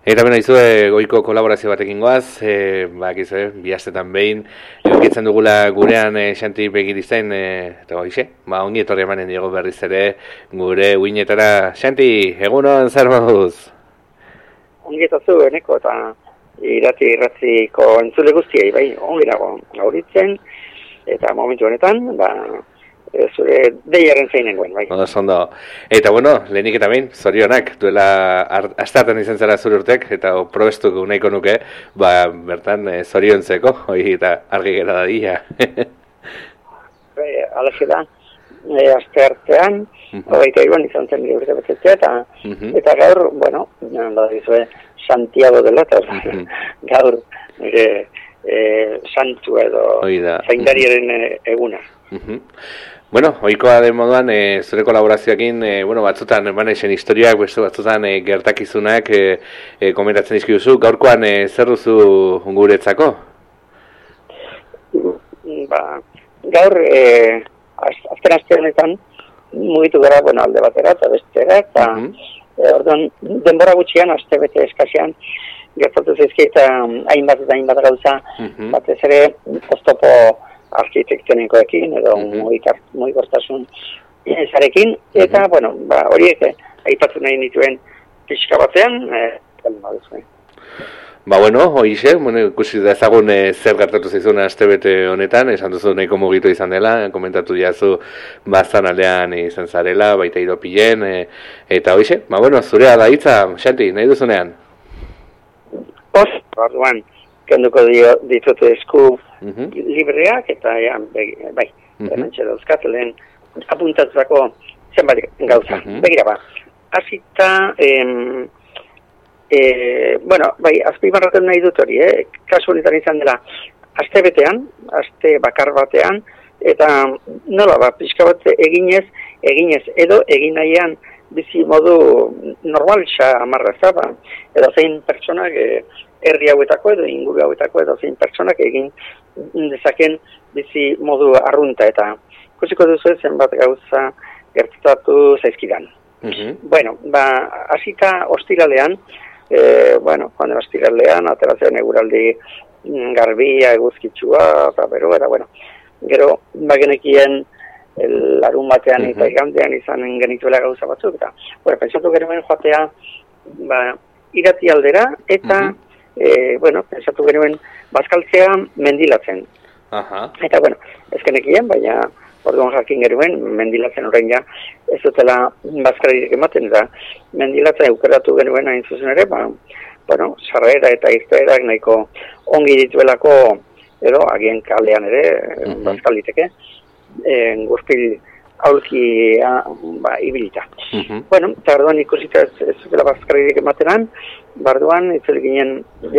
Eta bena izue goiko kolaborazio batekin goaz, bakizue, bihastetan behin, eukitzen dugula gurean Xanti Begirizain, eta hoxe, ongi etorri emanen diego berriz ere gure uinetara. Xanti, egunon zer moduz? Ongi etazu, eneko, eta irratziko entzule guztiei, bai, ongi dago gauritzen, eta momentu honetan, zure deiaren zeinengoen, bai. Ondo. Eta bueno, lehenik eta behin, zorionak, duela astarten izan zara zure urtek, eta probestuko nahiko nuke, bertan zoriontzeko, hori eta argi gera da dia. Alaxe da, aste artean, hogeita iruan izan zen nire urte betetzea, eta gaur, bueno, dizue, Santiago dela, eta gaur, santu edo zaindariaren eguna. Bueno, oikoa den moduan, zure kolaborazioakin, batzutan emanexen historiak, batzutan gertakizunak komentatzen dizkiduzu. Gaurkoan zer duzu guretzako? Gaur, azken aste honetan, mugitu gara, alde batera eta bestera, eta orduan, denbora gutxian, aste bete eskasean, gertatu zaizkieta hainbat eta hainbat gauza, batez ere, oztopo arkitektonikoekin edo mugikortasun zarekin, eta, horiek aipatu nahi nituen pixka batean, hoize, ikusi dezagun zer gertatu zaizun astebete honetan, esan duzu nahiko mugitu izan dela, komentatu jazu bazan aldean izan zarela, baita iropilen, eta hoize, zurea da hitza, Xanti, nahi duzunean? Orduan, kenduko ditute esku libreak, eta bai, erantxe dauzkat, lehen apuntatzako zenbat gauza. Begira azita, azpimarraten nahi dut hori, kasu honetan izan dela, aste bakar batean, eta nola pixka bat eginez, edo egin nahian bizi modu normalxa amarra zaba, edo zein pertsonak herri hauetako edo inguru hauetako edo zein pertsonak egin dezaken bizi modu arrunta, eta ikusiko duzu zenbat gauza gertatu zaizkidan. Hasita ostiralean, joan ostiralean, ateratzen eguraldi garbia, eguzkitsua, eta eta gero bagenekien larun batean eta igandean izan genituela gauza batzuk, eta pentsatu genuen joatea irati aldera, eta pensatu genuen bazkaltzea mendilatzen. Eta ezkenekien, baina orduan jakin genuen, mendilatzen orain ja, ez dutela bazkaririk ematen, eta mendilatzen aukeratu genuen hain zuzen ere, sarrera eta irteerak nahiko ongi dituelako, edo agien kalean ere, bazkaliteke, guzpil aulki ibilita. Eta orduan ikusita ez dutela bazkaririk ematenan, barduan itzel ginen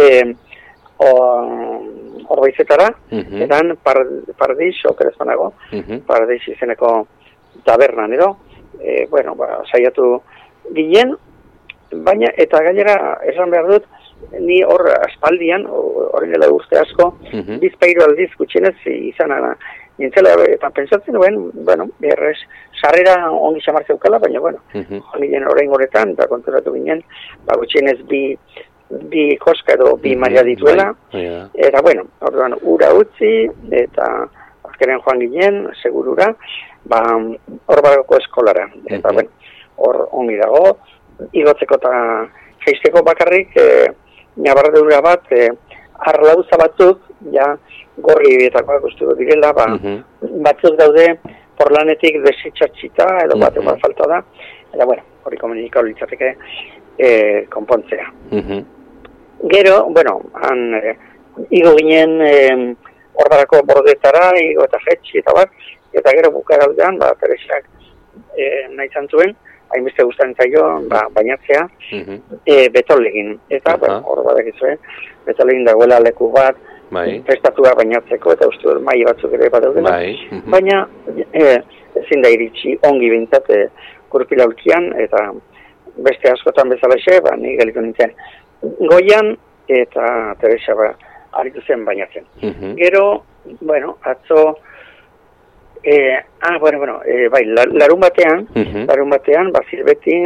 Orbaizetara, eta Paradis, okerezpanago, Paradis izeneko tabernan edo, saiatu ginen, baina eta gainera esan behar dut, ni hor aspaldian, horren dela urte asko, bizpairu aldiz gutxienez izan nintzela, eta pentsatzen nuen, errez, sarrera ongi xamar zeukala, baina, ginen horrein horretan, eta konturatu ginen, gutxienez bi koska edo bi maila dituela, eta orduan ura utzi, eta azkenen joan ginen, segurura, Horbaroko eskolara, eta hor ongi dago, igotzeko eta jaisteko bakarrik, nabarradura bat, arlauza batzuk, gorri bietakoak guztuko direla, batzuk daude porlanetik desitxatxita, edo bat falta da, eta hori komunikau litzateke konpontzea. Gero, han igo ginen Horbarako bordetara, igo eta jetxi eta bat, eta gero bukaraldean, Teresak nahi zantzuen, hainbeste guztan zaio, bainatzea, betolegin. Eta, hor badakizue, betolegin dagoela leku bat, prestatua bainatzeko, eta uste dut mai batzuk ere bat daudela. Baina, ezin da iritsi ongi bintzat kurpilaulkian, eta beste askotan bezalaxe, ni gelitu nintzen goian, eta Teresa aritu zen bainatzen. Gero, atzo, larun batean, Zilbetin,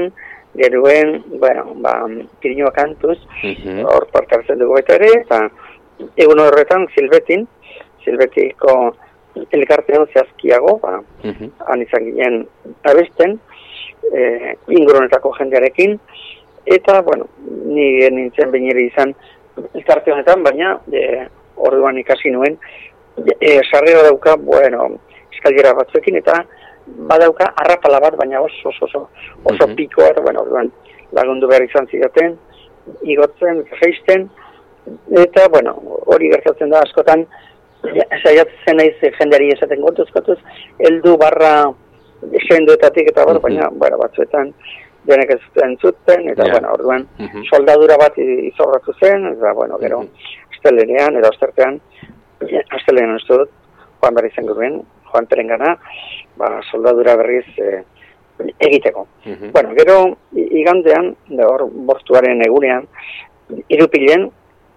geruen, bueno, Pirinioa kantuz, hor partartzen dugu baita ere, eta egun horretan Silbetiko elkartean zehazkiago, han izan ginen abesten, inguronetako jendearekin, eta, bueno, ni nintzen bainere izan elkarte honetan, baina orduan ikasi nuen, sarrera dauka, bueno, eskalera batzuekin, eta badauka arrapala bat, baina oso pikoa, eta, bueno, orduan lagundu behar izan zidaten, igotzen, geisten, eta, bueno, hori gertatzen da askotan, saiatzen naiz jendeari esaten kontuz, heldu barra sendoetatik eta baina, bueno, batzuetan denek ez entzuten, eta, bueno, orduan, soldadura bat izorratu zen, eta, bueno, gero, astelenean, edo astertean, astelenean uste dut, joan berri zen guruen, joan perengana, soldadura berriz egiteko. Bueno, gero, igandean, hor, bortuaren egunean, Irupilen,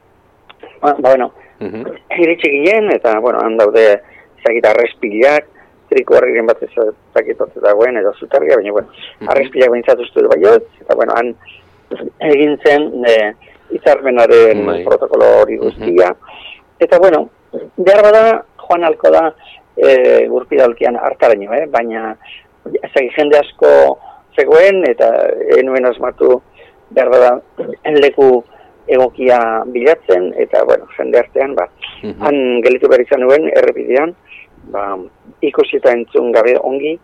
bueno, iritsi ginen, eta, bueno, han daude, zagita, arrezpilak, triko harriren bat ezakitote dagoen, edo zutarria, baina, bueno, arrezpilak bintzatuztu du baiot, eta, bueno, han egin zen hitzarmenaren protokolo hori guztia, eta, bueno, behar bada, joan alko da, gurpidalkian hartaraino, baina, ezagik jende asko zegoen, eta enuen asmatu behar bada, enleku egokia bilatzen, eta, bueno, jende artean, han gelitu behar izan nuen, errepidean, ikusi eta entzun gabe ongi,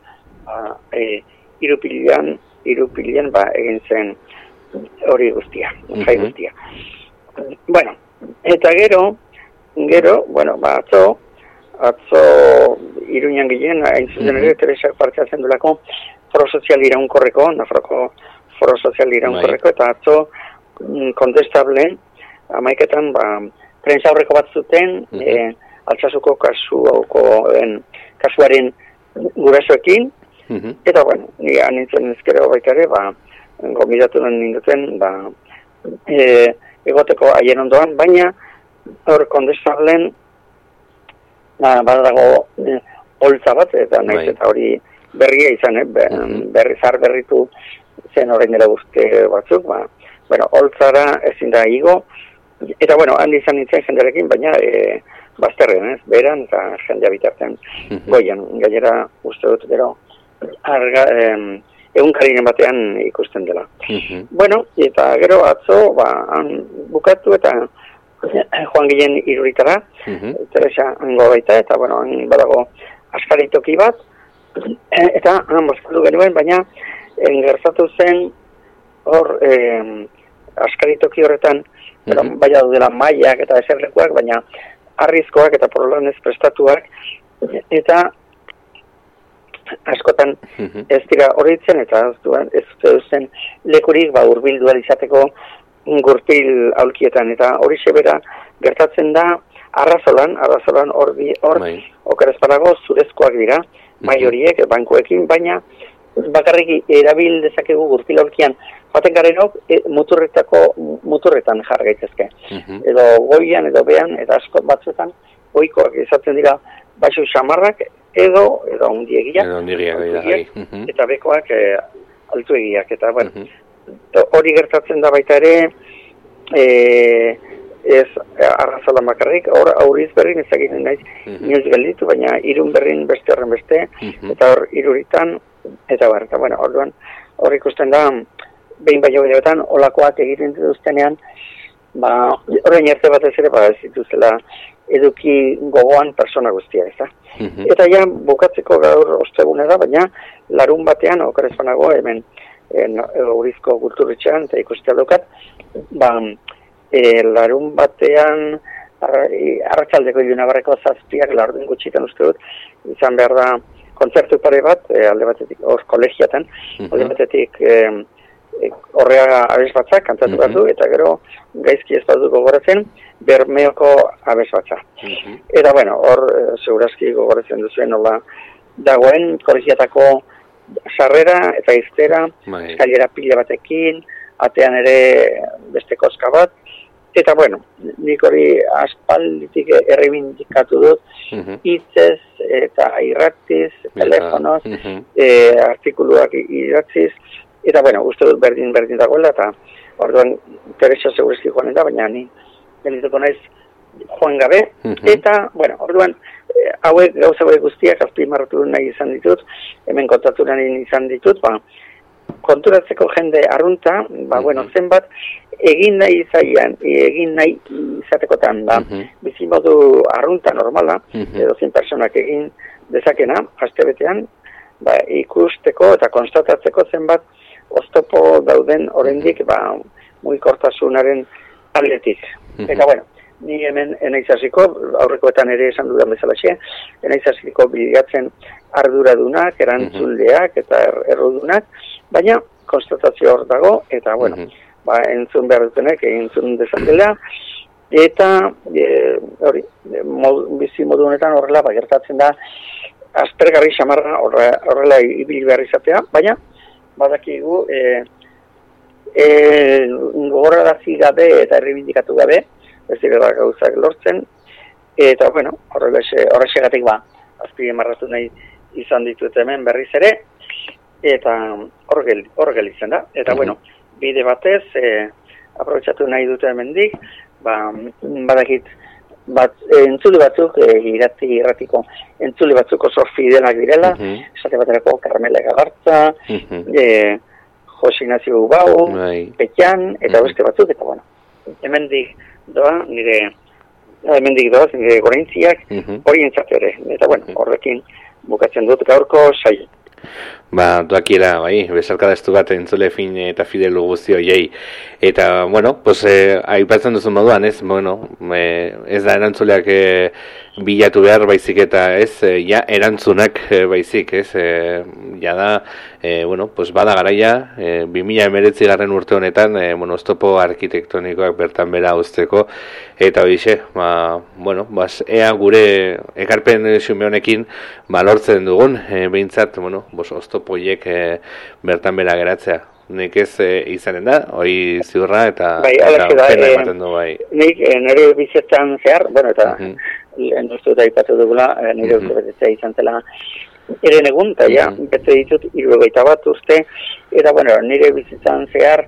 Irupilean, egin zen hori guztia, jai guztia. Bueno, eta gero, bueno, atzo Iruñan ginen, hain zuzen ere, Teresak parte hartzen dulako, Foro Sozial Iraunkorreko, Nafarroko Foro Sozial Iraunkorreko, eta atzo kontestableen, amaiketan, prensa aurreko bat zuten, Altsasuko kasuaren gurasoekin, eta, bueno, ni anintzen ezkero baita ere, gomidatu ninduten, egoteko haien ondoan, baina, hor kontestableen, badago holtza bat, eta nahiz eta hori berria izan, berritu zen orain dela guzti batzuk, bueno, holtzara ezin da igo, eta, bueno, handi izan nintzen jendearekin, baina, bazterren, beran, eta jendea bitartean goian, gainera uste dut gero, egunkarinen batean ikusten dela. Bueno, eta gero atzo, han bukatu, eta joan ginen Iruritara, Teresa hango baita, eta, bueno, han badago askaritoki bat, eta han bozkatu genuen, baina gertatu zen hor askaritoki horretan, baina dudela mailak eta eserlekuak, baina arrizkoak eta porlanez prestatuak, eta askotan ez dira horretzen, eta ez duzen lekurik hurbildu izateko gurpil aulkietan, eta hori sebera gertatzen da arrazolan hor okerezpanago zurezkoak dira, mai horiek, bankuekin, baina bakarrik erabil dezakegu gurpil aulkian joaten garenok muturretan jar gaitezke. Edo goian, edo behan, eta asko batzuetan goikoak izaten dira baixo xamarrak, edo ondiegiak, eta bekoak altuegiak, eta, bueno, hori gertatzen da baita ere, ez arrazolan bakarrik, hor auriz berrin ezaginen naiz, inoiz gelditu, baina Irun berrin beste horren beste, eta hor Iruritan, eta bueno, orduan hor ikusten da, behin baino gehiagotan, olakoak egiten dituztenean, horrein arte batez ere, ez dituzela eduki gogoan persona guztia, ez da. Eta ja, bukatzeko gaur ostegune da, baina larun batean, okerezpanago, hemen Urizko kulturritxean, eta ikustea daukat, larun batean, arratsaldeko Ilunabarreko 7 laurden gutxitan uste dut, izan behar da kontzertu pare bat, alde batetik, hor kolegiatan, alde batetik horrea abez batzak kantatu bat du, eta gero gaizki ez bat du gogoratzen, Bermeoko abez batza. Eta, bueno, hor segurazki gogoratzen duzuen, hola, dagoen kolegiatako sarrera eta iztera, eskailera pila batekin, atean ere beste koska bat, eta, bueno, nik hori aspalditik errebindikatu dut, hitzez eta irratiz, telefonoz, artikuluak idatziz, Eta, bueno, uste dut berdin dagoela, eta orduan Teresa segurezki joanen da, baina ni gelituko naiz joan gabe, eta, bueno, orduan, hauek gauza guztiak azpimarratu nahi izan ditut, hemen kontatu nahi izan ditut, konturatzeko jende arrunta, bueno, zenbat, egin nahi izatekotan, bizimodu arrunta normala, edo 100 personak egin dezakena, astebetean, ikusteko eta konstatatzeko zenbat oztopo dauden oraindik mugikortasunaren aldetik. Eta, bueno, ni hemen enaizaziko, aurrekoetan ere esan dudan bezalaxe, enaizaziko bilatzen arduradunak, erantzuleak eta errudunak, baina konstatazio hor dago, eta, bueno, entzun behar dutenek, entzun dezakela, eta, hori, bizi modu honetan horrela, gertatzen da, aspergarri xamarra horrela ibili behar izatea, baina, badakigu, gogorarazi gabe eta erribindikatu gabe, ez direla gauzak lortzen, eta, bueno, horrexegatik azpimarratu nahi izan ditut hemen berriz ere, eta hor gelitzen da. Eta, bueno, bide batez, aprobetxatu nahi dute hemendik, badakit, entzule batzuk, irratiko entzule batzuk oso fidelak direla, esate baterako Carmela Gagartza, Jose Ignacio Ubau, Petian, eta beste batzuk, eta, bueno, hemendik doaz nire goraintziak hori entzat ere. Eta, bueno, horrekin bukatzen dut gaurko saio. Doakiera, bezarkada estu bat entzule fin eta fidelu guzti hoiei. Eta, bueno, pues, aipatzen duzu moduan, ez? Bueno, ez da erantzuleak bilatu behar baizik eta ez, ja, erantzunak baizik, ez? Ja da, bueno, pues, bada garaia, 2019 urte honetan, bueno, oztopo arkitektonikoak bertan bera uzteko, eta horixe, bueno, ea gure ekarpen xume honekin lortzen dugun, behintzat, bueno, oztopoiek bertan bera geratzea. Nik ez izanen da, hori ziurra eta pena ematen du, Nik nire bizetan zehar, bueno, eta enduztu eta ipatu dugula, nire urtebetetzea izan zela eren egun, eta ja, bete ditut 21 urte, eta, bueno, nire bizitzan zehar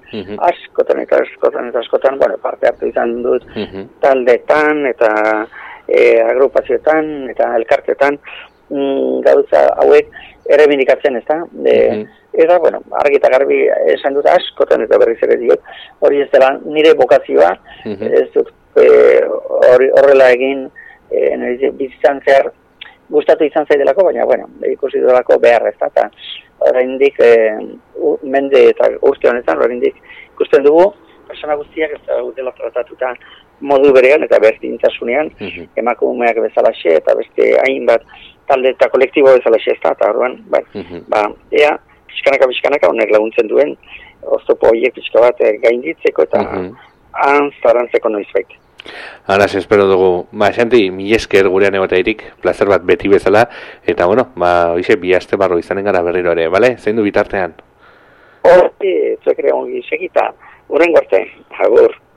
askotan, bueno, parte hartu izan dut taldetan, eta agrupazioetan, eta elkartetan, gauza hauek errebindikatzen, ez da? Eta, bueno, argi eta garbi esan dut askotan eta berriz ere diot, hori ez dela nire bokazioa, ez dut horrela egin bizitzan zehar gustatu izan zaidelako, baina, bueno, ikusi dudalako behar ez da, eta oraindik mende eta urte honetan, oraindik ikusten dugu, persona guztiak ez da dela tratatuta modu berean eta berdintasunean, emakumeak bezalaxe eta beste hainbat talde eta kolektibo bezalaxe ez da, eta orduan, ea, pixkanaka honek laguntzen duen, oztopo horiek pixka bat gainditzeko eta zarantzeko noizbait. Araz, espero dugu. Xanti, mil esker gurean egotairik, plazer bat beti bezala, eta, bueno, hoxe, bi aste barro izanen gara berriro ere, bale? Zein du bitartean? Zuek ere ongi segita, urrengo arte, agur.